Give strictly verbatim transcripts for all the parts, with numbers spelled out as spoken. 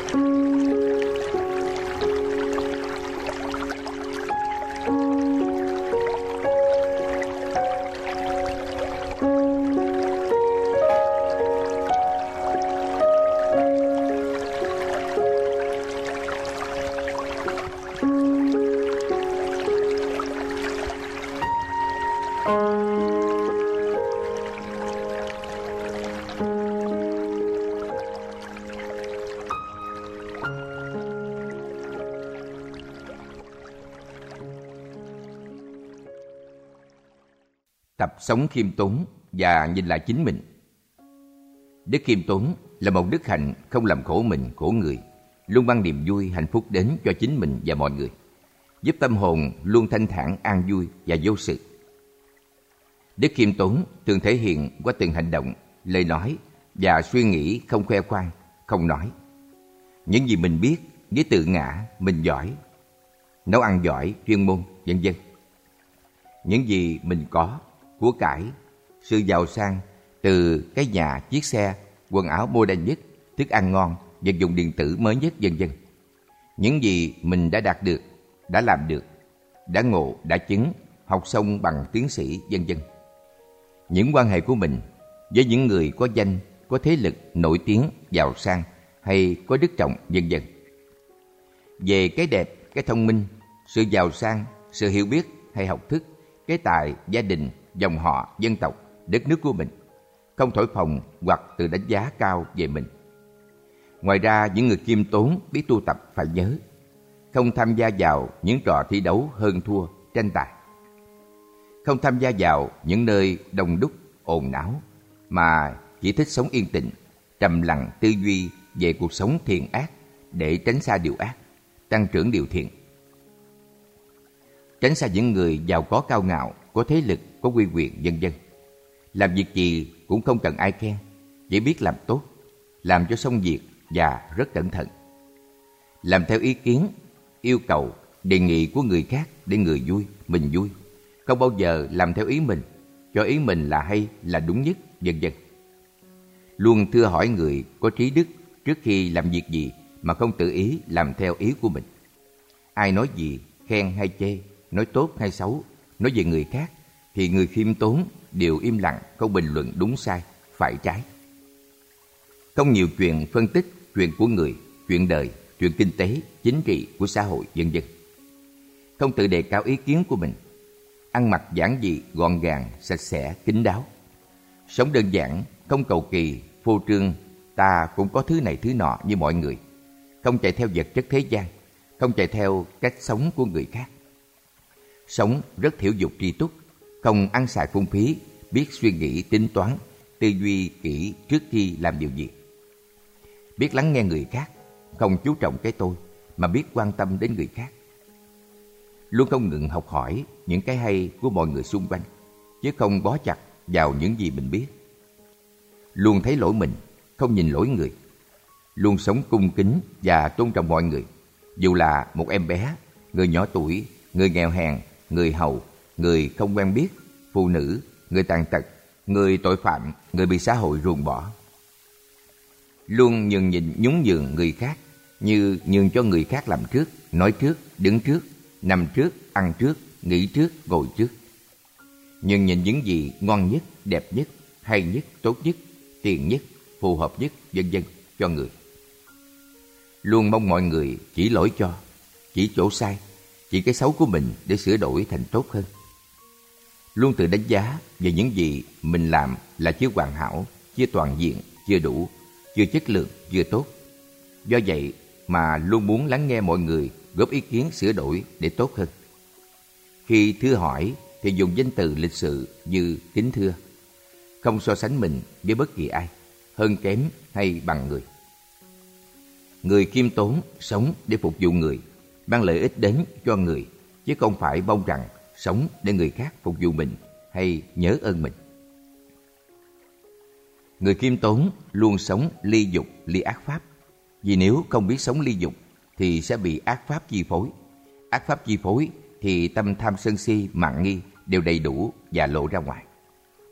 Tập sống khiêm tốn và nhìn lại chính mình. Đức khiêm tốn là một đức hạnh không làm khổ mình, khổ người, luôn mang niềm vui, hạnh phúc đến cho chính mình và mọi người, giúp tâm hồn luôn thanh thản, an vui và vô sự. Đức khiêm tốn thường thể hiện qua từng hành động, lời nói và suy nghĩ không khoe khoang, không nói. Những gì mình biết với tự ngã mình giỏi, nấu ăn giỏi, chuyên môn, vân vân. Những gì mình có, của cải, sự giàu sang từ cái nhà, chiếc xe, quần áo modern nhất, thức ăn ngon, vật dụng điện tử mới nhất, vân vân. Những gì mình đã đạt được, đã làm được, đã ngộ, đã chứng, học xong bằng tiến sĩ, vân vân. Những quan hệ của mình với những người có danh, có thế lực, nổi tiếng, giàu sang hay có đức trọng, vân vân. Về cái đẹp, cái thông minh, sự giàu sang, sự hiểu biết hay học thức, cái tài, gia đình, dòng họ, dân tộc, đất nước của mình, không thổi phồng hoặc tự đánh giá cao về mình. Ngoài ra, những người khiêm tốn biết tu tập phải nhớ, không tham gia vào những trò thi đấu hơn thua, tranh tài, không tham gia vào những nơi đông đúc, ồn ào, mà chỉ thích sống yên tĩnh, trầm lặng tư duy về cuộc sống thiện ác để tránh xa điều ác, tăng trưởng điều thiện. Tránh xa những người giàu có cao ngạo, có thế lực, có uy quyền, vân vân. Làm việc gì cũng không cần ai khen, chỉ biết làm tốt, làm cho xong việc và rất cẩn thận. Làm theo ý kiến, yêu cầu, đề nghị của người khác để người vui, mình vui. Không bao giờ làm theo ý mình, cho ý mình là hay, là đúng nhất, vân vân. Luôn thưa hỏi người có trí đức trước khi làm việc gì mà không tự ý làm theo ý của mình. Ai nói gì, khen hay chê, nói tốt hay xấu, nói về người khác, thì người khiêm tốn đều im lặng, không bình luận đúng sai, phải trái. Không nhiều chuyện phân tích chuyện của người, chuyện đời, chuyện kinh tế, chính trị của xã hội, vân vân. Không tự đề cao ý kiến của mình. Ăn mặc giản dị, gọn gàng, sạch sẽ, kín đáo. Sống đơn giản, không cầu kỳ, phô trương, ta cũng có thứ này thứ nọ như mọi người. Không chạy theo vật chất thế gian, không chạy theo cách sống của người khác. Sống rất thiểu dục tri túc, không ăn xài phung phí, biết suy nghĩ tính toán, tư duy kỹ trước khi làm điều gì. Biết lắng nghe người khác, không chú trọng cái tôi, mà biết quan tâm đến người khác. Luôn không ngừng học hỏi những cái hay của mọi người xung quanh, chứ không bó chặt vào những gì mình biết. Luôn thấy lỗi mình, không nhìn lỗi người. Luôn sống cung kính và tôn trọng mọi người, dù là một em bé, người nhỏ tuổi, người nghèo hèn, người hầu, người không quen biết, phụ nữ, người tàn tật, người tội phạm, người bị xã hội ruồng bỏ. Luôn nhường nhịn nhún nhường người khác, như nhường cho người khác làm trước, nói trước, đứng trước, nằm trước, ăn trước, nghĩ trước, ngồi trước. Nhường nhịn những gì ngon nhất, đẹp nhất, hay nhất, tốt nhất, tiền nhất, phù hợp nhất, vân vân cho người. Luôn mong mọi người chỉ lỗi cho, chỉ chỗ sai, chỉ cái xấu của mình để sửa đổi thành tốt hơn. Luôn tự đánh giá về những gì mình làm là chưa hoàn hảo, chưa toàn diện, chưa đủ, chưa chất lượng, chưa tốt. Do vậy mà luôn muốn lắng nghe mọi người góp ý kiến sửa đổi để tốt hơn. Khi thưa hỏi thì dùng danh từ lịch sự như kính thưa, không so sánh mình với bất kỳ ai, hơn kém hay bằng người. Người khiêm tốn sống để phục vụ người, mang lợi ích đến cho người, chứ không phải mong rằng sống để người khác phục vụ mình hay nhớ ơn mình. Người khiêm tốn luôn sống ly dục, ly ác pháp. Vì nếu không biết sống ly dục thì sẽ bị ác pháp chi phối. Ác pháp chi phối thì tâm tham sân si, mạn nghi đều đầy đủ và lộ ra ngoài.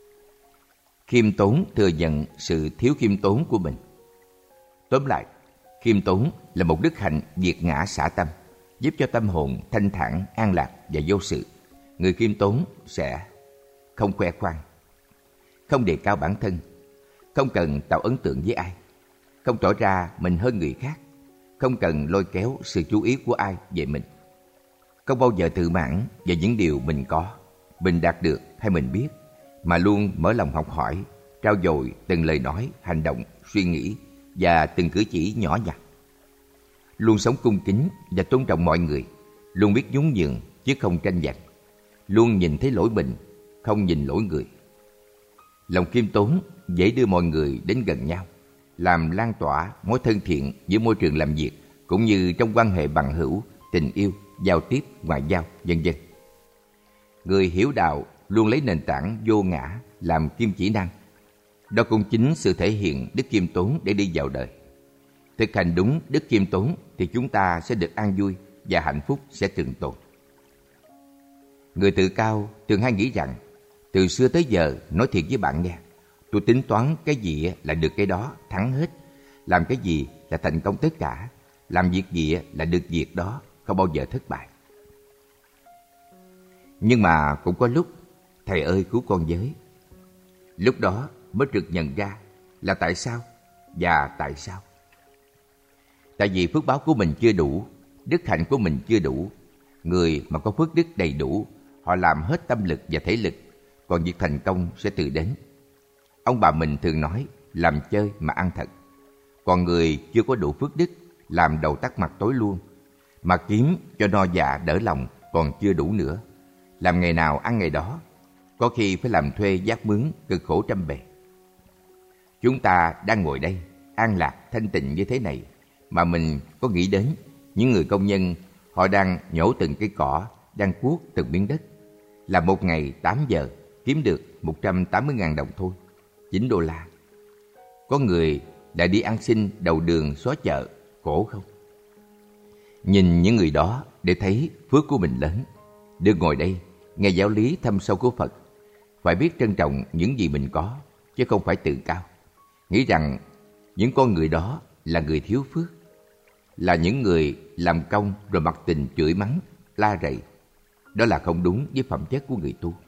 Khiêm tốn thừa nhận sự thiếu khiêm tốn của mình. Tóm lại, Khiêm tốn là một đức hạnh diệt ngã xả tâm, giúp cho tâm hồn thanh thản, an lạc và vô sự. Người khiêm tốn sẽ không khoe khoang, không đề cao bản thân, không cần tạo ấn tượng với ai, không tỏ ra mình hơn người khác, không cần lôi kéo sự chú ý của ai về mình, không bao giờ tự mãn về những điều mình có, mình đạt được hay mình biết, mà luôn mở lòng học hỏi, trau dồi từng lời nói, hành động, suy nghĩ và từng cử chỉ nhỏ nhặt. Luôn sống cung kính và tôn trọng mọi người, luôn biết nhún nhường chứ không tranh giành, luôn nhìn thấy lỗi mình, không nhìn lỗi người. Lòng khiêm tốn dễ đưa mọi người đến gần nhau, làm lan tỏa mối thân thiện giữa môi trường làm việc cũng như trong quan hệ bằng hữu, tình yêu, giao tiếp, ngoại giao, vân vân. Người hiểu đạo luôn lấy nền tảng vô ngã làm kim chỉ năng. Đó cũng chính sự thể hiện đức khiêm tốn để đi vào đời. Thực hành đúng đức khiêm tốn thì chúng ta sẽ được an vui và hạnh phúc sẽ trường tồn. Người tự cao thường hay nghĩ rằng từ xưa tới giờ nói thiệt với bạn nghe, tôi tính toán cái gì là được cái đó, thắng hết. Làm cái gì là thành công tất cả. Làm việc gì là được việc đó, không bao giờ thất bại. Nhưng mà cũng có lúc, thầy ơi cứu con với. Lúc đó mới trực nhận ra là tại sao và tại sao. Tại vì phước báo của mình chưa đủ, đức hạnh của mình chưa đủ. Người mà có phước đức đầy đủ, họ làm hết tâm lực và thể lực, còn việc thành công sẽ tự đến. Ông bà mình thường nói, làm chơi mà ăn thật. Còn người chưa có đủ phước đức, làm đầu tắt mặt tối luôn, mà kiếm cho no dạ đỡ lòng còn chưa đủ nữa. Làm ngày nào ăn ngày đó, có khi phải làm thuê vác mướn, cực khổ trăm bề. Chúng ta đang ngồi đây, an lạc, thanh tịnh như thế này, mà mình có nghĩ đến những người công nhân, họ đang nhổ từng cây cỏ, đang cuốc từng miếng đất. Làm một ngày tám giờ, kiếm được một trăm tám mươi nghìn đồng thôi, chín đô la. Có người lại đi ăn xin đầu đường xó chợ, khổ không? Nhìn những người đó để thấy phước của mình lớn. Được ngồi đây, nghe giáo lý thâm sâu của Phật, phải biết trân trọng những gì mình có, chứ không phải tự cao. Nghĩ rằng những con người đó là người thiếu phước, là những người làm công rồi mặc tình chửi mắng, la rầy. Đó là không đúng với phẩm chất của người tu.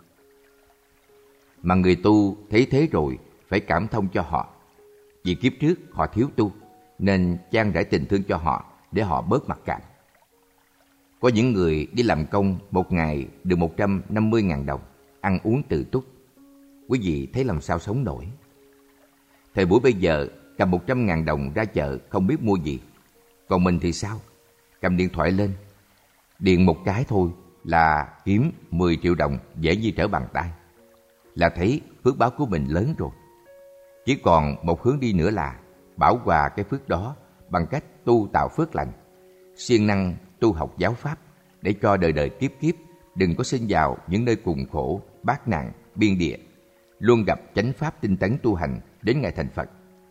Mà người tu thấy thế rồi phải cảm thông cho họ. Vì kiếp trước họ thiếu tu, nên chan rải tình thương cho họ để họ bớt mặc cảm. Có những người đi làm công một ngày được một trăm năm mươi nghìn đồng, ăn uống tự túc. Quý vị thấy làm sao sống nổi. Thời buổi bây giờ cầm một trăm nghìn đồng ra chợ không biết mua gì. Còn mình thì sao? Cầm điện thoại lên, điện một cái thôi là kiếm mười triệu đồng dễ như trở bàn tay. Là thấy phước báo của mình lớn rồi. Chỉ còn một hướng đi nữa là bảo hòa cái phước đó bằng cách tu tạo phước lành, siêng năng tu học giáo pháp để cho đời đời kiếp kiếp đừng có sinh vào những nơi cùng khổ, bát nạn, biên địa, luôn gặp chánh pháp tinh tấn tu hành đến ngày thành Phật.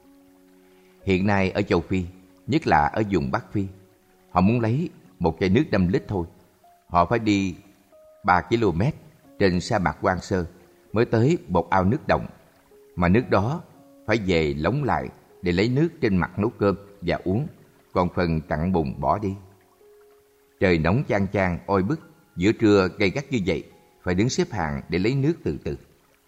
Hiện nay ở châu Phi, nhất là ở vùng Bắc Phi, họ muốn lấy một chai nước năm lít thôi, họ phải đi ba ki lô mét trên sa mạc hoang sơ mới tới một ao nước đồng, mà nước đó phải về lóng lại để lấy nước trên mặt nấu cơm và uống, còn phần cặn bùn bỏ đi. Trời nóng chang chang oi bức, giữa trưa gay gắt như vậy, phải đứng xếp hàng để lấy nước từ từ.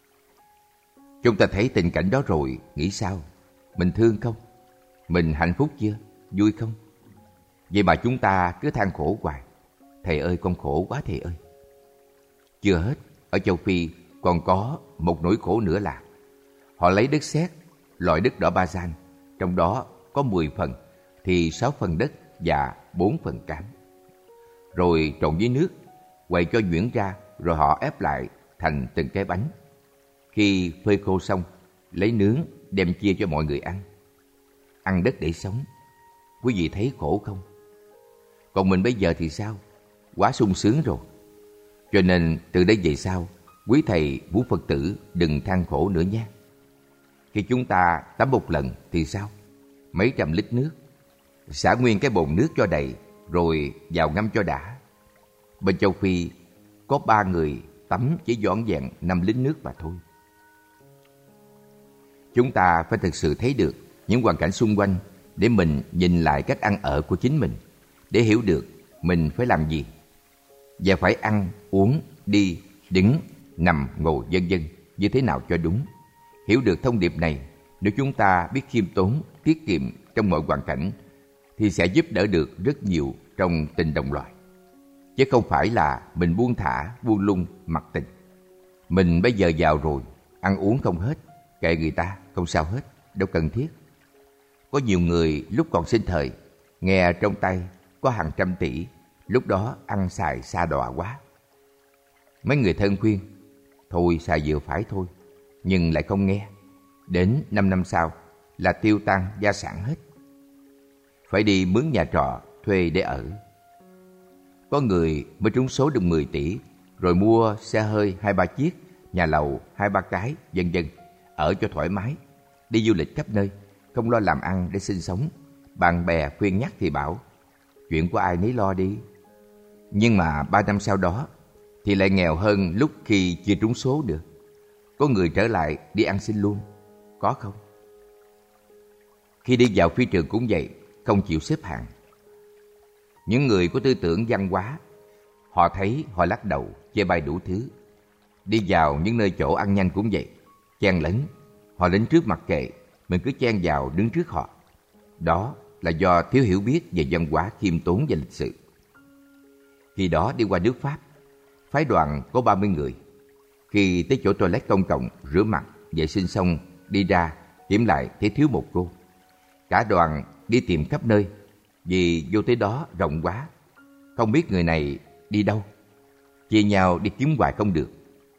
Chúng ta thấy tình cảnh đó rồi, nghĩ sao? Mình thương không? Mình hạnh phúc chưa? Vui không? Vậy mà chúng ta cứ than khổ hoài. Thầy ơi, con khổ quá thầy ơi. Chưa hết, ở châu Phi còn có một nỗi khổ nữa là họ lấy đất sét, loại đất đỏ ba gian, trong đó có mười phần thì sáu phần đất và bốn phần cám. Rồi trộn với nước, quậy cho nhuyễn ra, rồi họ ép lại thành từng cái bánh. Khi phơi khô xong, lấy nướng đem chia cho mọi người ăn. Ăn đất để sống. Quý vị thấy khổ không? Còn mình bây giờ thì sao? Quá sung sướng rồi. Cho nên từ đây về sau, quý thầy vũ Phật tử đừng than khổ nữa nhé. Khi chúng ta tắm một lần thì sao? Mấy trăm lít nước. Xả nguyên cái bồn nước cho đầy, rồi vào ngâm cho đã. Bên châu Phi có ba người tắm chỉ dọn dẹn năm lít nước mà thôi. Chúng ta phải thực sự thấy được những hoàn cảnh xung quanh để mình nhìn lại cách ăn ở của chính mình, để hiểu được mình phải làm gì và phải ăn, uống, đi, đứng, nằm, ngồi vân vân như thế nào cho đúng. Hiểu được thông điệp này, nếu chúng ta biết khiêm tốn, tiết kiệm trong mọi hoàn cảnh thì sẽ giúp đỡ được rất nhiều trong tình đồng loại. Chứ không phải là mình buông thả, buông lung, mặc tình. Mình bây giờ giàu rồi, ăn uống không hết, kệ người ta, không sao hết, đâu cần thiết. Có nhiều người lúc còn sinh thời, nghe trong tay có hàng trăm tỷ, lúc đó ăn xài xa đọa quá. Mấy người thân khuyên, thôi xài vừa phải thôi, nhưng lại không nghe. Đến năm năm sau là tiêu tan gia sản hết. Phải đi mướn nhà trọ, thuê để ở. Có người mới trúng số được mười tỷ, rồi mua xe hơi hai ba chiếc, nhà lầu hai ba cái, vân vân, ở cho thoải mái, đi du lịch khắp nơi, không lo làm ăn để sinh sống. Bạn bè khuyên nhắc thì bảo, chuyện của ai nấy lo đi. Nhưng mà ba năm sau đó thì lại nghèo hơn lúc khi chưa trúng số được. Có người trở lại đi ăn xin luôn, có không? Khi đi vào phi trường cũng vậy, không chịu xếp hạng. Những người có tư tưởng văn hóa, họ thấy họ lắc đầu, chê bai đủ thứ. Đi vào những nơi chỗ ăn nhanh cũng vậy, chen lấn. Họ đến trước mặc kệ, mình cứ chen vào đứng trước họ. Đó là do thiếu hiểu biết về văn hóa, khiêm tốn và lịch sự. Khi đó đi qua nước Pháp, phái đoàn có ba mươi người. Khi tới chỗ toilet công cộng, rửa mặt, vệ sinh xong, đi ra, kiểm lại thấy thiếu một cô. Cả đoàn đi tìm khắp nơi, vì vô tới đó rộng quá, không biết người này đi đâu. Chia nhau đi kiếm hoài không được.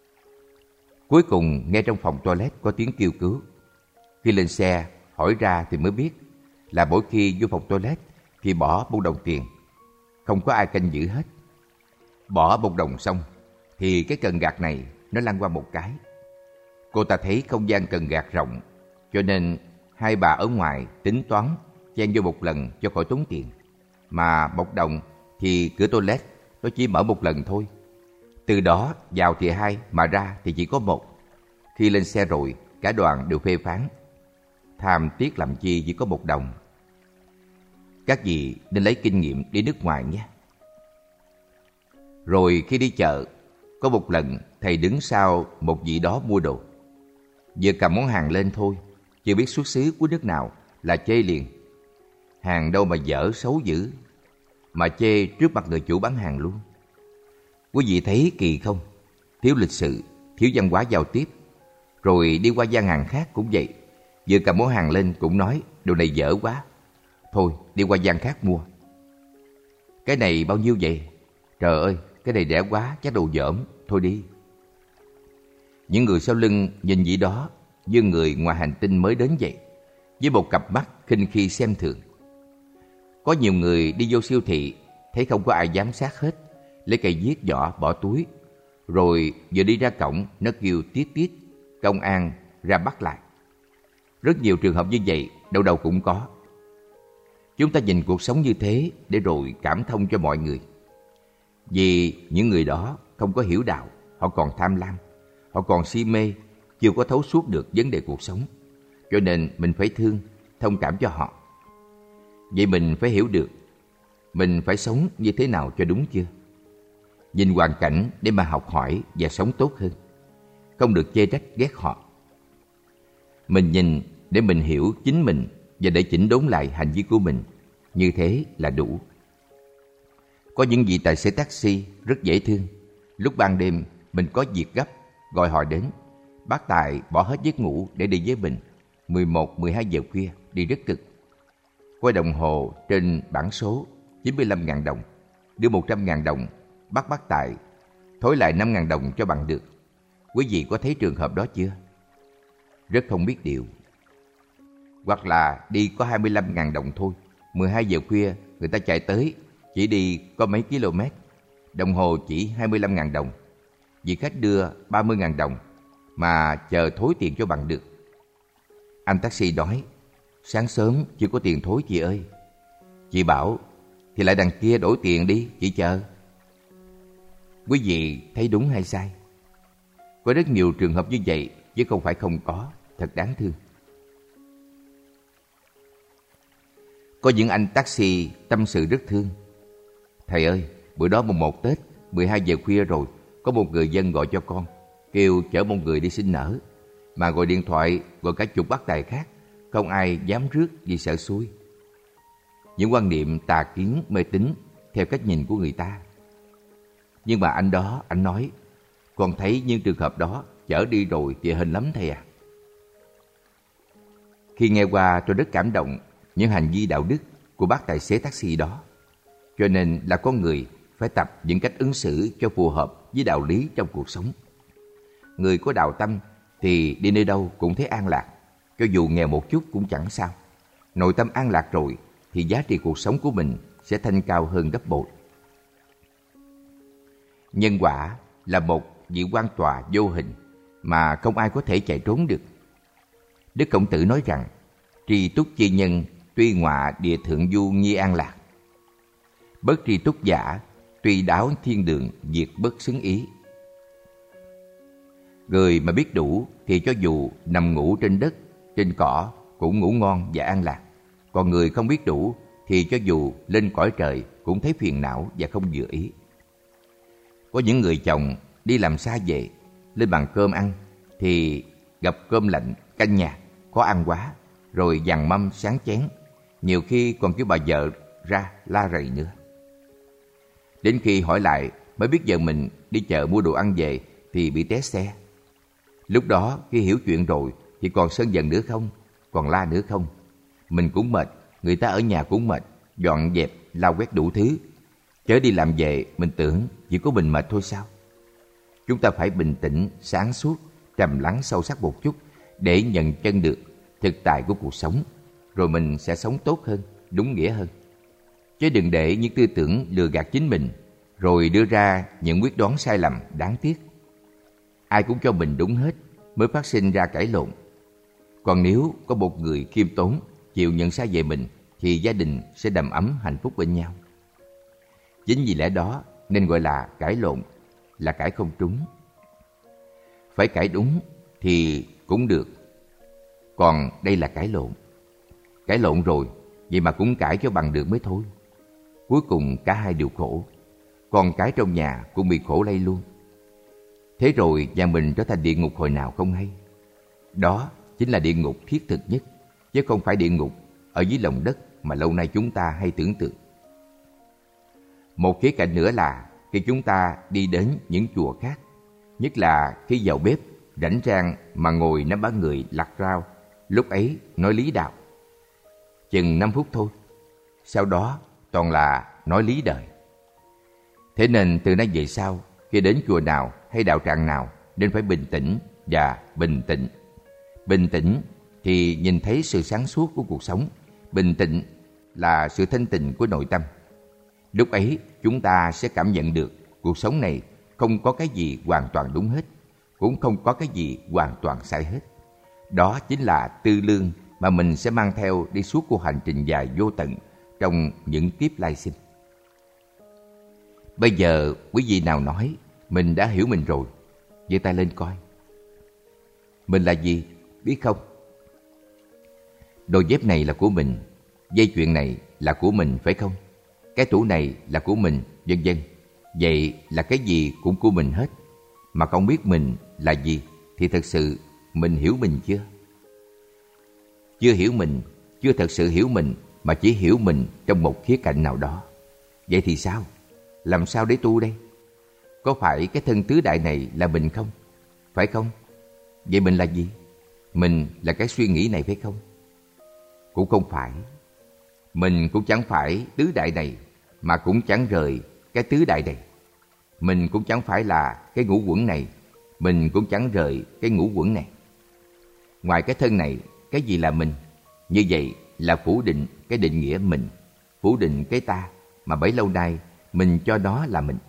Cuối cùng nghe trong phòng toilet có tiếng kêu cứu. Khi lên xe, hỏi ra thì mới biết là mỗi khi vô phòng toilet thì bỏ một đồng tiền. Không có ai canh giữ hết. Bỏ một đồng xong thì cái cần gạt này nó lăn qua một cái. Cô ta thấy không gian cần gạt rộng, cho nên hai bà ở ngoài tính toán chen vô một lần cho khỏi tốn tiền. Mà một đồng thì cửa toilet nó chỉ mở một lần thôi. Từ đó vào thì hai, mà ra thì chỉ có một. Khi lên xe rồi, cả đoàn đều phê phán, tham tiếc làm chi chỉ có một đồng. Các vị nên lấy kinh nghiệm đi nước ngoài nhé. Rồi khi đi chợ, có một lần thầy đứng sau một vị đó mua đồ. Vừa cầm món hàng lên thôi, chưa biết xuất xứ của nước nào là chê liền. Hàng đâu mà dở xấu dữ, mà chê trước mặt người chủ bán hàng luôn. Quý vị thấy kỳ không? Thiếu lịch sự, thiếu văn hóa giao tiếp. Rồi đi qua gian hàng khác cũng vậy, vừa cầm món hàng lên cũng nói đồ này dở quá, thôi đi qua gian khác mua. Cái này bao nhiêu vậy? Trời ơi, cái này rẻ quá, chắc đồ dởm, thôi đi. Những người sau lưng nhìn vị đó như người ngoài hành tinh mới đến vậy, với một cặp mắt khinh khi xem thường. Có nhiều người đi vô siêu thị, thấy không có ai giám sát hết, lấy cây viết nhỏ bỏ túi, rồi vừa đi ra cổng nó kêu tít tít, công an ra bắt lại. Rất nhiều trường hợp như vậy, đâu đâu cũng có. Chúng ta nhìn cuộc sống như thế để rồi cảm thông cho mọi người. Vì những người đó không có hiểu đạo, họ còn tham lam, họ còn si mê, chưa có thấu suốt được vấn đề cuộc sống. Cho nên mình phải thương, thông cảm cho họ. Vậy mình phải hiểu được mình phải sống như thế nào cho đúng chưa? Nhìn hoàn cảnh để mà học hỏi và sống tốt hơn, không được chê trách ghét họ. Mình nhìn để mình hiểu chính mình và để chỉnh đốn lại hành vi của mình, như thế là đủ. Có những vị tài xế taxi rất dễ thương. Lúc ban đêm mình có việc gấp, gọi họ đến. Bác Tài bỏ hết giấc ngủ để đi với mình. mười một, mười hai giờ khuya, đi rất cực. Coi đồng hồ trên bảng số chín mươi lăm nghìn đồng, đưa một trăm nghìn đồng, bắt bác Tài thối lại năm nghìn đồng cho bằng được. Quý vị có thấy trường hợp đó chưa? Rất không biết điều. Hoặc là đi có hai mươi lăm nghìn đồng thôi, mười hai giờ khuya người ta chạy tới, chỉ đi có mấy km, đồng hồ chỉ hai mươi lăm nghìn đồng. Vị khách đưa ba mươi nghìn đồng mà chờ thối tiền cho bằng được. Anh taxi nói, sáng sớm chưa có tiền thối chị ơi. Chị bảo, thì lại đằng kia đổi tiền đi, chị chờ. Quý vị thấy đúng hay sai? Có rất nhiều trường hợp như vậy, chứ không phải không có, thật đáng thương. Có những anh taxi tâm sự rất thương. Thầy ơi, bữa đó mùng một Tết, mười hai giờ khuya rồi, có một người dân gọi cho con, kêu chở một người đi sinh nở. Mà gọi điện thoại gọi cả chục bác tài khác, không ai dám rước vì sợ xui. Những quan niệm tà kiến mê tín theo cách nhìn của người ta. Nhưng mà anh đó, anh nói, con thấy những trường hợp đó chở đi rồi thì hên lắm thầy à. Khi nghe qua tôi rất cảm động những hành vi đạo đức của bác tài xế taxi đó. Cho nên là con người phải tập những cách ứng xử cho phù hợp với đạo lý trong cuộc sống. Người có đạo tâm thì đi nơi đâu cũng thấy an lạc, cho dù nghèo một chút cũng chẳng sao. Nội tâm an lạc rồi thì giá trị cuộc sống của mình sẽ thanh cao hơn gấp bội. Nhân quả là một vị quan tòa vô hình mà không ai có thể chạy trốn được. Đức Khổng Tử nói rằng, tri túc chi nhân, tuy ngọa địa thượng du nhi an lạc. Bất tri túc giả, tuy đáo thiên đường, diệt bất xứng ý. Người mà biết đủ thì cho dù nằm ngủ trên đất, trên cỏ cũng ngủ ngon và an lạc. Còn người không biết đủ thì cho dù lên cõi trời cũng thấy phiền não và không vừa ý. Có những người chồng đi làm xa về, lên bàn cơm ăn thì gặp cơm lạnh, canh nhạt, khó ăn quá, rồi dằn mâm sáng chén, nhiều khi còn kêu bà vợ ra la rầy nữa. Đến khi hỏi lại mới biết vợ mình đi chợ mua đồ ăn về thì bị té xe. Lúc đó khi hiểu chuyện rồi thì còn sân giận nữa không, còn la nữa không. Mình cũng mệt, người ta ở nhà cũng mệt, dọn dẹp, lau quét đủ thứ. Chớ đi làm về mình tưởng chỉ có mình mệt thôi sao? Chúng ta phải bình tĩnh, sáng suốt, trầm lắng sâu sắc một chút để nhận chân được thực tại của cuộc sống, rồi mình sẽ sống tốt hơn, đúng nghĩa hơn. Chứ đừng để những tư tưởng lừa gạt chính mình, rồi đưa ra những quyết đoán sai lầm đáng tiếc. Ai cũng cho mình đúng hết mới phát sinh ra cãi lộn. Còn nếu có một người khiêm tốn chịu nhận sai về mình thì gia đình sẽ đầm ấm hạnh phúc bên nhau. Chính vì lẽ đó nên gọi là cãi lộn, là cãi không trúng. Phải cãi đúng thì cũng được. Còn đây là cãi lộn. Cãi lộn rồi, vậy mà cũng cãi cho bằng được mới thôi. Cuối cùng cả hai đều khổ. Còn cái trong nhà cũng bị khổ lây luôn. Thế rồi nhà mình trở thành địa ngục hồi nào không hay. Đó chính là địa ngục thiết thực nhất, chứ không phải địa ngục ở dưới lòng đất mà lâu nay chúng ta hay tưởng tượng. Một khía cạnh nữa là khi chúng ta đi đến những chùa khác, nhất là khi vào bếp rảnh rang mà ngồi nắm bát người lặt rau, lúc ấy nói lý đạo. Chừng năm phút thôi, sau đó toàn là nói lý đời. Thế nên từ nay về sau, khi đến chùa nào hay đạo tràng nào nên phải bình tĩnh và bình tĩnh. Bình tĩnh thì nhìn thấy sự sáng suốt của cuộc sống. Bình tĩnh là sự thanh tịnh của nội tâm. Lúc ấy chúng ta sẽ cảm nhận được cuộc sống này không có cái gì hoàn toàn đúng hết, cũng không có cái gì hoàn toàn sai hết. Đó chính là tư lương mà mình sẽ mang theo đi suốt cuộc hành trình dài vô tận trong những kiếp lai sinh. Bây giờ quý vị nào nói mình đã hiểu mình rồi, giơ tay lên coi. Mình là gì, biết không? Đôi dép này là của mình, dây chuyền này là của mình, phải không? Cái tủ này là của mình, vân vân. Vậy là cái gì cũng của mình hết. Mà không biết mình là gì thì thật sự mình hiểu mình chưa? Chưa hiểu mình, chưa thật sự hiểu mình, mà chỉ hiểu mình trong một khía cạnh nào đó. Vậy thì sao? Làm sao để tu đây? Có phải cái thân tứ đại này là mình không? Phải không? Vậy mình là gì? Mình là cái suy nghĩ này, phải không? Cũng không phải. Mình cũng chẳng phải tứ đại này, mà cũng chẳng rời cái tứ đại này. Mình cũng chẳng phải là cái ngũ uẩn này, mình cũng chẳng rời cái ngũ uẩn này. Ngoài cái thân này, cái gì là mình? Như vậy là phủ định cái định nghĩa mình, phủ định cái ta mà bấy lâu nay mình cho đó là mình.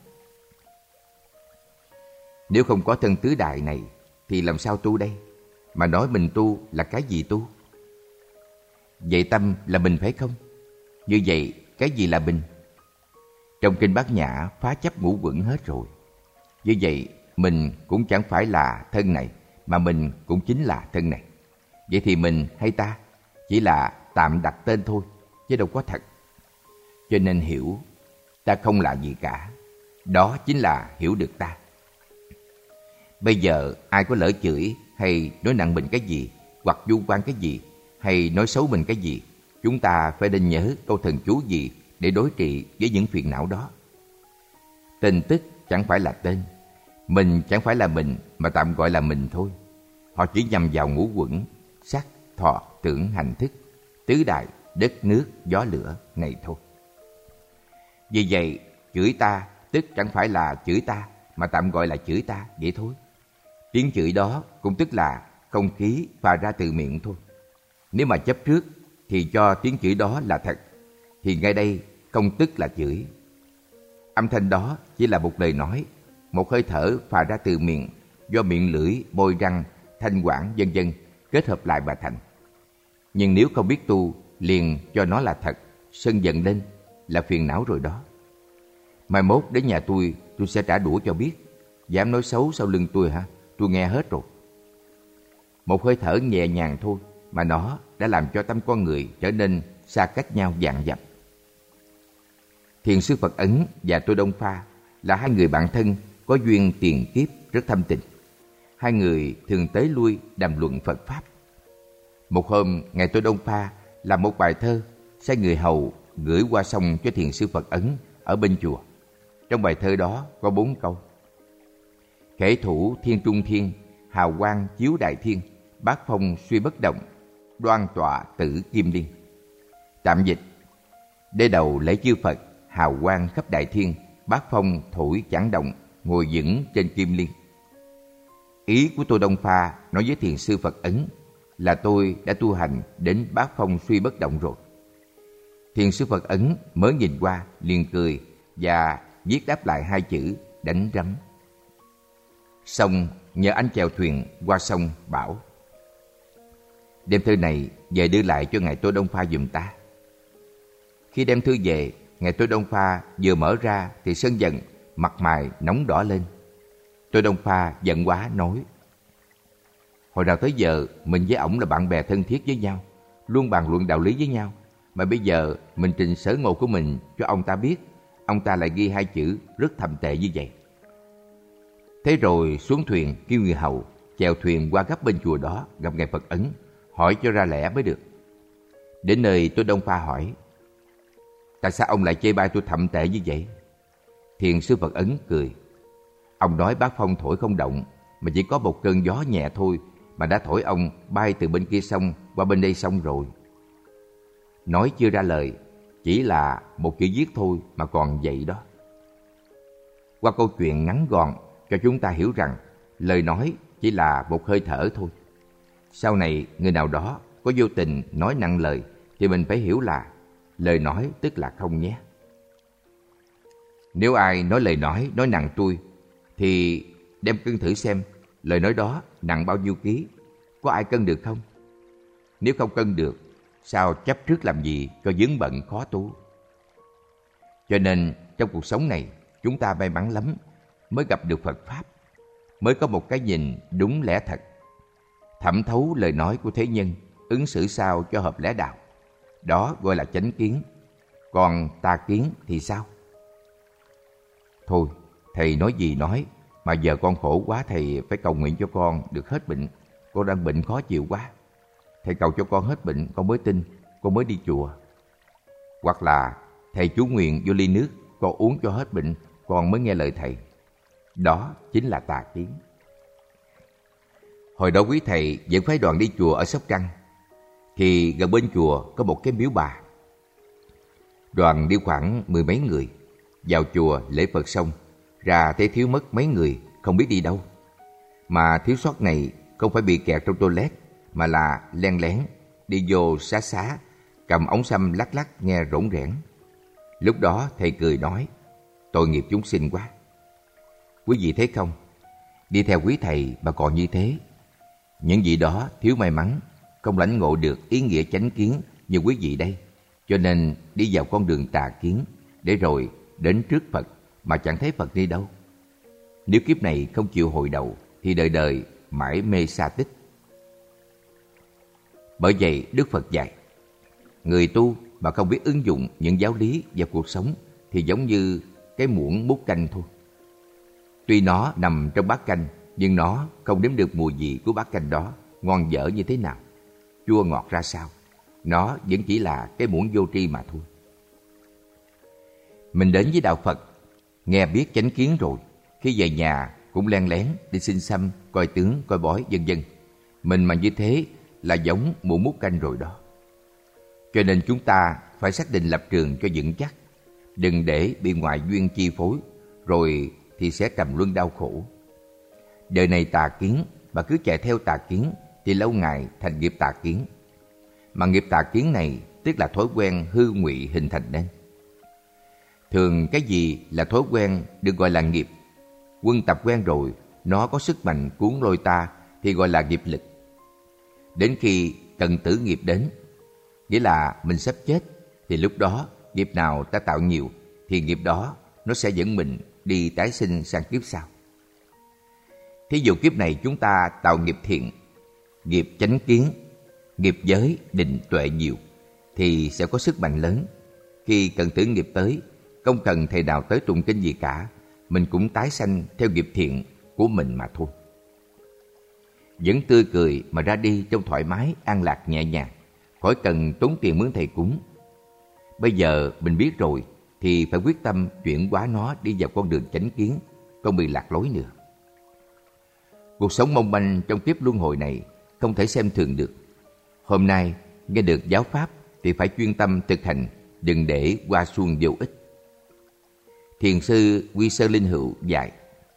Nếu không có thân tứ đại này thì làm sao tu đây? Mà nói mình tu là cái gì tu? Vậy tâm là mình, phải không? Như vậy cái gì là mình? Trong kinh Bát Nhã phá chấp ngũ uẩn hết rồi. Như vậy mình cũng chẳng phải là thân này, mà mình cũng chính là thân này. Vậy thì mình hay ta chỉ là tạm đặt tên thôi, chứ đâu có thật. Cho nên hiểu ta không là gì cả, đó chính là hiểu được ta. Bây giờ ai có lỡ chửi hay nói nặng mình cái gì, hoặc vu oan cái gì, hay nói xấu mình cái gì, chúng ta phải nên nhớ câu thần chú gì để đối trị với những phiền não đó. Tên tức chẳng phải là tên, mình chẳng phải là mình mà tạm gọi là mình thôi. Họ chỉ nhằm vào ngũ quẩn, sắc, thọ, tưởng, hành, thức, tứ đại, đất, nước, gió, lửa này thôi. Vì vậy, chửi ta tức chẳng phải là chửi ta mà tạm gọi là chửi ta vậy thôi. Tiếng chửi đó cũng tức là không khí phà ra từ miệng thôi. Nếu mà chấp trước thì cho tiếng chửi đó là thật, thì ngay đây không tức là chửi. Âm thanh đó chỉ là một lời nói, một hơi thở phà ra từ miệng, do miệng lưỡi, môi răng, thanh quản vân vân kết hợp lại mà thành. Nhưng nếu không biết tu, liền cho nó là thật, sân giận lên là phiền não rồi đó. Mai mốt đến nhà tôi, tôi sẽ trả đũa cho biết. Dám nói xấu sau lưng tôi hả? Tôi nghe hết rồi. Một hơi thở nhẹ nhàng thôi mà nó đã làm cho tâm con người trở nên xa cách nhau vạn dặm. Thiền sư Phật Ấn và Tô Đông Pha là hai người bạn thân có duyên tiền kiếp rất thâm tình. Hai người thường tới lui đàm luận Phật Pháp. Một hôm, Ngài Tô Đông Pha làm một bài thơ, sai người hầu gửi qua sông cho thiền sư Phật Ấn ở bên chùa. Trong bài thơ đó có bốn câu: khể thủ thiên trung thiên, hào quang chiếu đại thiên, bát phong suy bất động, đoan tọa tử kim liên. Tạm dịch: đế đầu lễ chư Phật, hào quang khắp đại thiên, bát phong thổi chẳng động, ngồi vững trên kim liên. Ý của Tô Đông Pha nói với thiền sư Phật Ấn là tôi đã tu hành đến bát phong suy bất động rồi. Thiền sư Phật Ấn mới nhìn qua liền cười và viết đáp lại hai chữ đánh rắm. Xong nhờ anh chèo thuyền qua sông bảo: đem thư này về đưa lại cho Ngài Tô Đông Pha giùm ta. Khi đem thư về, Ngài Tô Đông Pha vừa mở ra thì sân giận, mặt mày nóng đỏ lên. Tô Đông Pha giận quá nói: hồi nào tới giờ mình với ổng là bạn bè thân thiết với nhau, luôn bàn luận đạo lý với nhau, mà bây giờ mình trình sở ngộ của mình cho ông ta biết, ông ta lại ghi hai chữ rất thậm tệ như vậy. Thế rồi xuống thuyền kêu người hầu chèo thuyền qua gấp bên chùa đó gặp Ngài Phật Ấn, hỏi cho ra lẽ mới được. Đến nơi, Tô Đông Pha hỏi: tại sao ông lại chê bai tôi thậm tệ như vậy? Thiền sư Phật Ấn cười: ông nói bát phong thổi không động, mà chỉ có một cơn gió nhẹ thôi mà đã thổi ông bay từ bên kia sông qua bên đây sông rồi. Nói chưa ra lời, chỉ là một chữ viết thôi mà còn vậy đó. Qua câu chuyện ngắn gọn cho chúng ta hiểu rằng lời nói chỉ là một hơi thở thôi. Sau này người nào đó có vô tình nói nặng lời thì mình phải hiểu là lời nói tức là không nhé. Nếu ai nói lời nói nói nặng tôi thì đem cân thử xem lời nói đó nặng bao nhiêu ký, có ai cân được không? Nếu không cân được, sao chấp trước làm gì cho vướng bận khó tu? Cho nên trong cuộc sống này chúng ta may mắn lắm mới gặp được Phật Pháp, mới có một cái nhìn đúng lẽ thật, thẩm thấu lời nói của thế nhân, ứng xử sao cho hợp lẽ đạo. Đó gọi là chánh kiến. Còn tà kiến thì sao? Thôi, thầy nói gì nói, mà giờ con khổ quá, thầy phải cầu nguyện cho con được hết bệnh. Con đang bệnh khó chịu quá. Thầy cầu cho con hết bệnh, con mới tin, con mới đi chùa. Hoặc là thầy chú nguyện vô ly nước, con uống cho hết bệnh, con mới nghe lời thầy. Đó chính là tà kiến. Hồi đó quý thầy dẫn phái đoàn đi chùa ở Sóc Trăng, thì gần bên chùa có một cái miếu bà. Đoàn đi khoảng mười mấy người, vào chùa lễ Phật xong, ra thấy thiếu mất mấy người, không biết đi đâu. Mà thiếu sót này không phải bị kẹt trong toilet, mà là len lén, đi vô xá xá, cầm ống xăm lắc lắc nghe rỗng rẽn. Lúc đó thầy cười nói: tội nghiệp chúng sinh quá. Quý vị thấy không, đi theo quý thầy mà còn như thế. Những vị đó thiếu may mắn, không lãnh ngộ được ý nghĩa chánh kiến như quý vị đây, cho nên đi vào con đường tà kiến, để rồi đến trước Phật mà chẳng thấy Phật đi đâu. Nếu kiếp này không chịu hồi đầu thì đời đời mãi mê sa tích. Bởi vậy Đức Phật dạy, người tu mà không biết ứng dụng những giáo lý vào cuộc sống thì giống như cái muỗng múc canh thôi. Tuy nó nằm trong bát canh, nhưng nó không nếm được mùi vị của bát canh đó ngon dở như thế nào, chua ngọt ra sao. Nó vẫn chỉ là cái muỗng vô tri mà thôi. Mình đến với đạo Phật, nghe biết chánh kiến rồi, khi về nhà cũng len lén đi xin xăm, coi tướng, coi bói, vân vân. Mình mà như thế là giống muỗng múc canh rồi đó. Cho nên chúng ta phải xác định lập trường cho vững chắc, đừng để bị ngoại duyên chi phối, rồi thì sẽ trầm luân đau khổ. Đời này tà kiến, mà cứ chạy theo tà kiến thì lâu ngày thành nghiệp tà kiến. Mà nghiệp tà kiến này tức là thói quen hư ngụy hình thành nên. Thường cái gì là thói quen được gọi là nghiệp. Quân tập quen rồi, nó có sức mạnh cuốn lôi ta thì gọi là nghiệp lực. Đến khi cần tử nghiệp đến, nghĩa là mình sắp chết, thì lúc đó nghiệp nào ta tạo nhiều thì nghiệp đó nó sẽ dẫn mình đi tái sinh sang kiếp sau. Thí dụ kiếp này chúng ta tạo nghiệp thiện, nghiệp chánh kiến, nghiệp giới, định, tuệ nhiều thì sẽ có sức mạnh lớn. Khi cần tử nghiệp tới, không cần thầy nào tới tụng kinh gì cả, mình cũng tái sanh theo nghiệp thiện của mình mà thôi. Vẫn tươi cười mà ra đi trong thoải mái, an lạc, nhẹ nhàng, khỏi cần tốn tiền mướn thầy cúng. Bây giờ mình biết rồi thì phải quyết tâm chuyển hóa nó đi vào con đường chánh kiến, không bị lạc lối nữa. Cuộc sống mong manh trong kiếp luân hồi này không thể xem thường được. Hôm nay nghe được giáo pháp thì phải chuyên tâm thực hành, đừng để qua suông vô ích. Thiền sư Quy Sơ Linh Hữu dạy: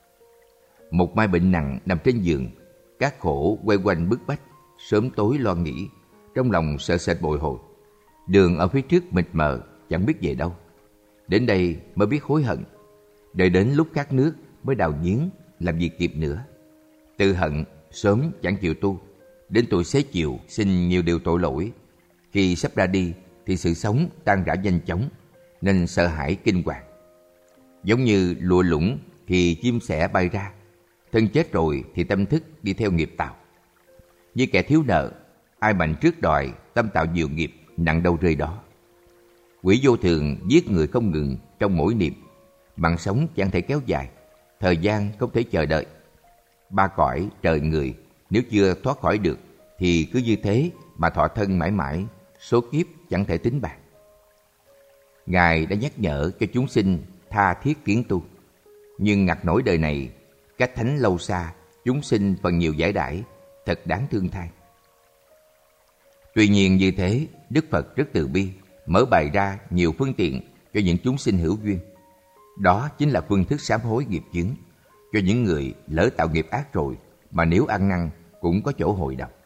một mai bệnh nặng nằm trên giường, các khổ quay quanh bức bách, sớm tối lo nghĩ, trong lòng sợ sệt bồi hồi. Đường ở phía trước mịt mờ, chẳng biết về đâu. Đến đây mới biết hối hận, đợi đến lúc khát nước mới đào giếng, làm gì kịp nữa. Tự hận sớm chẳng chịu tu, đến tuổi xế chiều xin nhiều điều tội lỗi. Khi sắp ra đi thì sự sống tan rã nhanh chóng, nên sợ hãi kinh hoàng. Giống như lụa lũng thì chim sẻ bay ra, thân chết rồi thì tâm thức đi theo nghiệp tạo. Như kẻ thiếu nợ, ai mạnh trước đòi, tâm tạo nhiều nghiệp, nặng đâu rơi đó. Quỷ vô thường giết người không ngừng trong mỗi niệm. Mạng sống chẳng thể kéo dài, thời gian không thể chờ đợi. Ba cõi trời người nếu chưa thoát khỏi được thì cứ như thế mà thọ thân mãi mãi, số kiếp chẳng thể tính bạc. Ngài đã nhắc nhở cho chúng sinh tha thiết kiến tu, nhưng ngặt nỗi đời này cách thánh lâu xa, chúng sinh phần nhiều giải đãi, thật đáng thương thay. Tuy nhiên như thế, Đức Phật rất từ bi, mở bày ra nhiều phương tiện cho những chúng sinh hữu duyên. Đó chính là phương thức sám hối nghiệp chướng cho những người lỡ tạo nghiệp ác rồi mà nếu ăn năn cũng có chỗ hồi đầu.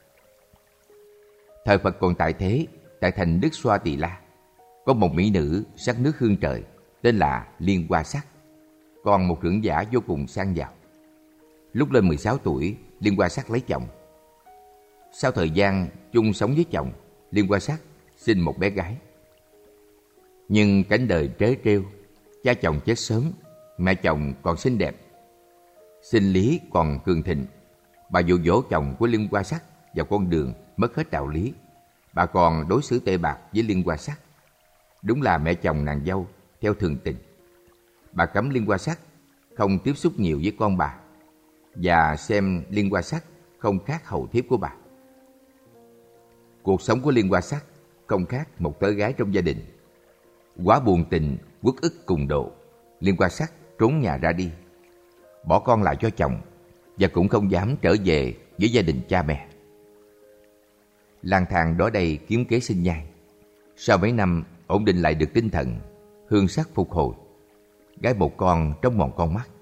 Thời Phật còn tại thế, tại thành Đức Xoa Tỳ La, có một mỹ nữ sắc nước hương trời tên là Liên Hoa Sắc, còn một trưởng giả vô cùng sang giàu. Lúc lên mười sáu tuổi, Liên Hoa Sắc lấy chồng. Sau thời gian chung sống với chồng, Liên Hoa Sắc sinh một bé gái. Nhưng cánh đời trớ trêu, cha chồng chết sớm, mẹ chồng còn xinh đẹp, sinh lý còn cường thịnh. Bà dụ dỗ chồng của Liên Hoa Sắc vào con đường mất hết đạo lý. Bà còn đối xử tệ bạc với Liên Hoa Sắc. Đúng là mẹ chồng nàng dâu theo thường tình. Bà cấm Liên Hoa Sắc không tiếp xúc nhiều với con bà và xem Liên Hoa Sắc không khác hầu thiếp của bà. Cuộc sống của Liên Hoa Sắc không khác một tớ gái trong gia đình. Quá buồn tình, uất ức cùng độ, Liên Hoa Sắc trốn nhà ra đi, bỏ con lại cho chồng và cũng không dám trở về với gia đình cha mẹ. Lang thang đó đây kiếm kế sinh nhai. Sau mấy năm ổn định lại được tinh thần, hương sắc phục hồi, gái một con trong mòn con mắt.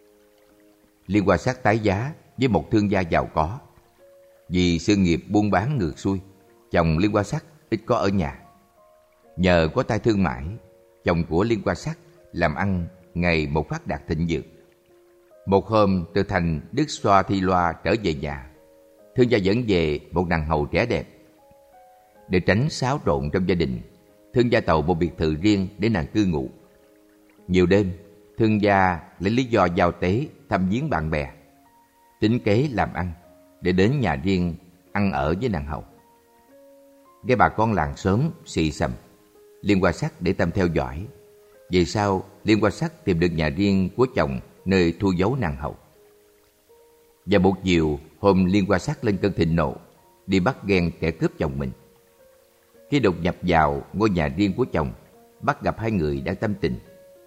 Liên Hoa Sắc tái giá với một thương gia giàu có. Vì sự nghiệp buôn bán ngược xuôi, chồng Liên Hoa Sắc ít có ở nhà. Nhờ có tay thương mãi, chồng của Liên Hoa Sắc làm ăn ngày một phát đạt thịnh vượng. Một hôm từ thành Đức Xoa Thi Loa trở về nhà, thương gia dẫn về một nàng hầu trẻ đẹp. Để tránh xáo trộn trong gia đình, thương gia tầu một biệt thự riêng để nàng cư ngụ. Nhiều đêm, thương gia lấy lý do giao tế thăm viếng bạn bè, tính kế làm ăn để đến nhà riêng ăn ở với nàng hầu. Nghe bà con làng xóm xì xầm, Liên Hoa Sắc để tâm theo dõi. Về sau, Liên Hoa Sắc tìm được nhà riêng của chồng nơi thu giấu nàng hầu. Và một chiều, hôm Liên Hoa Sắc lên cơn thịnh nộ, đi bắt ghen kẻ cướp chồng mình. Khi đột nhập vào ngôi nhà riêng của chồng, bắt gặp hai người đang tâm tình.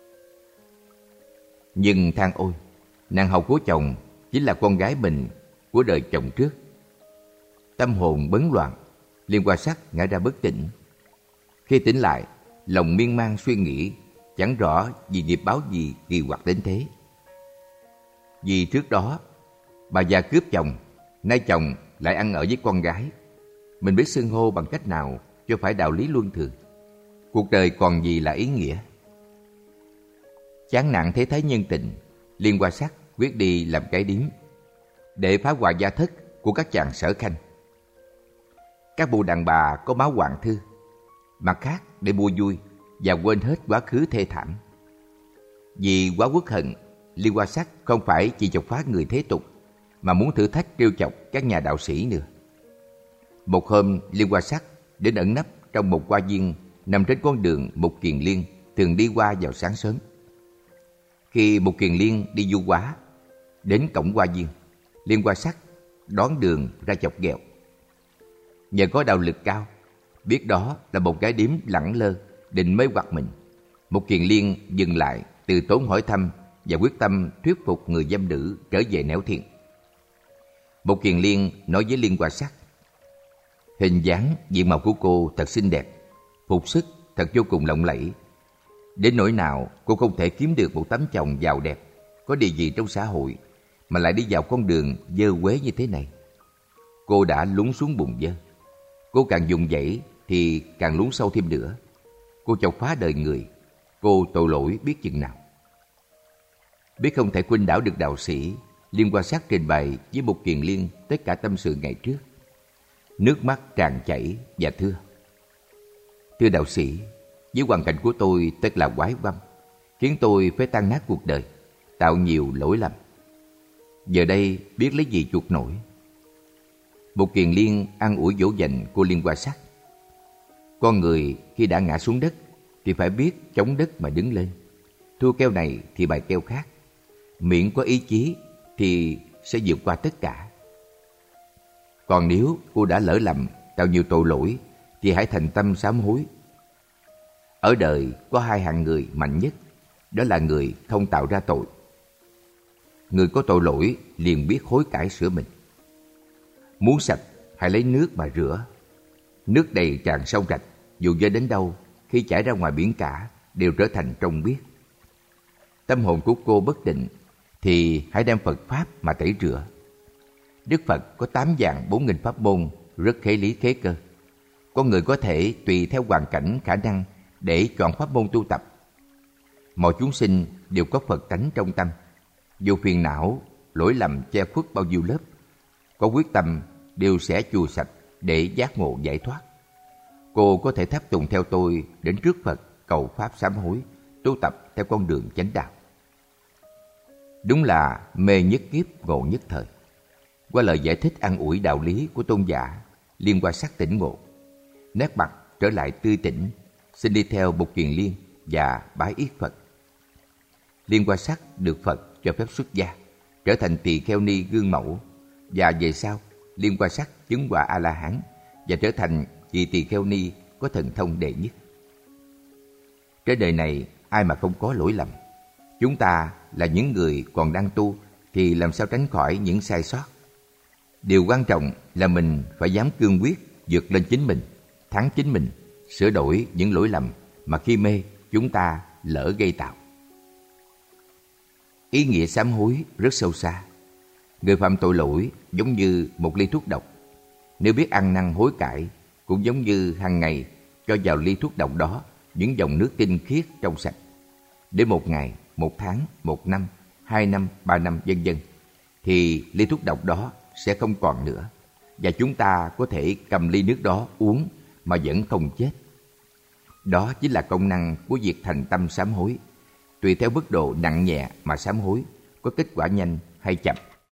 Nhưng than ôi, nàng hầu của chồng chính là con gái mình của đời chồng trước. Tâm hồn bấn loạn, Liên Hoa Sắc ngã ra bất tỉnh. Khi tỉnh lại, lòng miên man suy nghĩ, chẳng rõ vì nghiệp báo gì kỳ quặc đến thế. Vì trước đó, bà già cướp chồng, nay chồng lại ăn ở với con gái. Mình biết xưng hô bằng cách nào cho phải đạo lý luân thường. Cuộc đời còn gì là ý nghĩa. Chán nản thế thái nhân tình, Liên Hoa Sắc quyết đi làm cái điếm để phá hoại gia thất của các chàng sở khanh. Các bộ đàn bà có máu hoàng thư, mặt khác để mua vui và quên hết quá khứ thê thảm. Vì quá uất hận, Liên Hoa Sắc không phải chỉ chọc phá người thế tục, mà muốn thử thách trêu chọc các nhà đạo sĩ nữa. Một hôm, Liên Hoa Sắc đến ẩn nấp trong một hoa viên nằm trên con đường Mục Kiền Liên thường đi qua vào sáng sớm. Khi Mục Kiền Liên đi du hóa, đến cổng hoa viên, Liên Hoa Sắc đón đường ra chọc ghẹo. Nhờ có đạo lực cao, biết đó là một gái điếm lẳng lơ định mê hoặc mình, Mục Kiền Liên dừng lại, từ tốn hỏi thăm và quyết tâm thuyết phục người dâm nữ trở về nẻo thiện. Mục Kiền Liên nói với Liên Hoa Sắc: hình dáng diện mạo của cô thật xinh đẹp, phục sức thật vô cùng lộng lẫy, đến nỗi nào cô không thể kiếm được một tấm chồng giàu đẹp, có địa vị trong xã hội, mà lại đi vào con đường dơ quế như thế này. Cô đã lún xuống bùn dơ. Cô càng dùng dãy thì càng lún sâu thêm nữa. Cô chọc phá đời người, cô tội lỗi biết chừng nào. Biết không thể khuynh đảo được đạo sĩ, Liên Hoa Sắc trình bày với Mục Kiền Liên tất cả tâm sự ngày trước. Nước mắt tràn chảy và thưa: thưa đạo sĩ, với hoàn cảnh của tôi thật là quái quăm, khiến tôi phải tan nát cuộc đời, tạo nhiều lỗi lầm. Giờ đây biết lấy gì chuộc nổi. Mục Kiền Liên an ủi dỗ dành cô Liên Hoa Sắc: con người khi đã ngã xuống đất thì phải biết chống đất mà đứng lên. Thua keo này thì bài keo khác. Miệng có ý chí thì sẽ vượt qua tất cả. Còn nếu cô đã lỡ lầm, tạo nhiều tội lỗi, thì hãy thành tâm sám hối. Ở đời có hai hạng người mạnh nhất, đó là người không tạo ra tội. Người có tội lỗi liền biết hối cải sửa mình. Muốn sạch, hãy lấy nước mà rửa. Nước đầy tràn sông rạch, dù dơ đến đâu, khi chảy ra ngoài biển cả, đều trở thành trong biếc. Tâm hồn của cô bất định, thì hãy đem Phật Pháp mà tẩy rửa. Đức Phật có tám vạn bốn nghìn pháp môn, rất khế lý khế cơ. Con người có thể tùy theo hoàn cảnh khả năng để chọn pháp môn tu tập. Mọi chúng sinh đều có Phật tánh trong tâm. Dù phiền não, lỗi lầm che khuất bao nhiêu lớp, có quyết tâm đều sẽ chùi sạch để giác ngộ giải thoát. Cô có thể tháp tùng theo tôi đến trước Phật cầu pháp sám hối, tu tập theo con đường chánh đạo. Đúng là mê nhất kiếp ngộ nhất thời. Qua lời giải thích an ủi đạo lý của tôn giả, Liên Hoa Sắc tỉnh ngộ, nét mặt trở lại tươi tỉnh, xin đi theo Mục Kiền Liên và bái yết Phật. Liên Hoa Sắc được Phật cho phép xuất gia, trở thành tỳ kheo ni gương mẫu, và về sau Liên Hoa Sắc chứng quả A La Hán và trở thành vị tỳ kheo ni có thần thông đệ nhất. Trên đời này ai mà không có lỗi lầm. Chúng ta là những người còn đang tu thì làm sao tránh khỏi những sai sót. Điều quan trọng là mình phải dám cương quyết vượt lên chính mình, thắng chính mình, sửa đổi những lỗi lầm mà khi mê chúng ta lỡ gây tạo. Ý nghĩa sám hối rất sâu xa. Người phạm tội lỗi giống như một ly thuốc độc. Nếu biết ăn năn hối cải, cũng giống như hàng ngày cho vào ly thuốc độc đó những dòng nước tinh khiết trong sạch. Để một ngày, một tháng, một năm, hai năm, ba năm, vân vân, thì ly thuốc độc đó sẽ không còn nữa, và chúng ta có thể cầm ly nước đó uống mà vẫn không chết. Đó chính là công năng của việc thành tâm sám hối. Tùy theo mức độ nặng nhẹ mà sám hối, có kết quả nhanh hay chậm.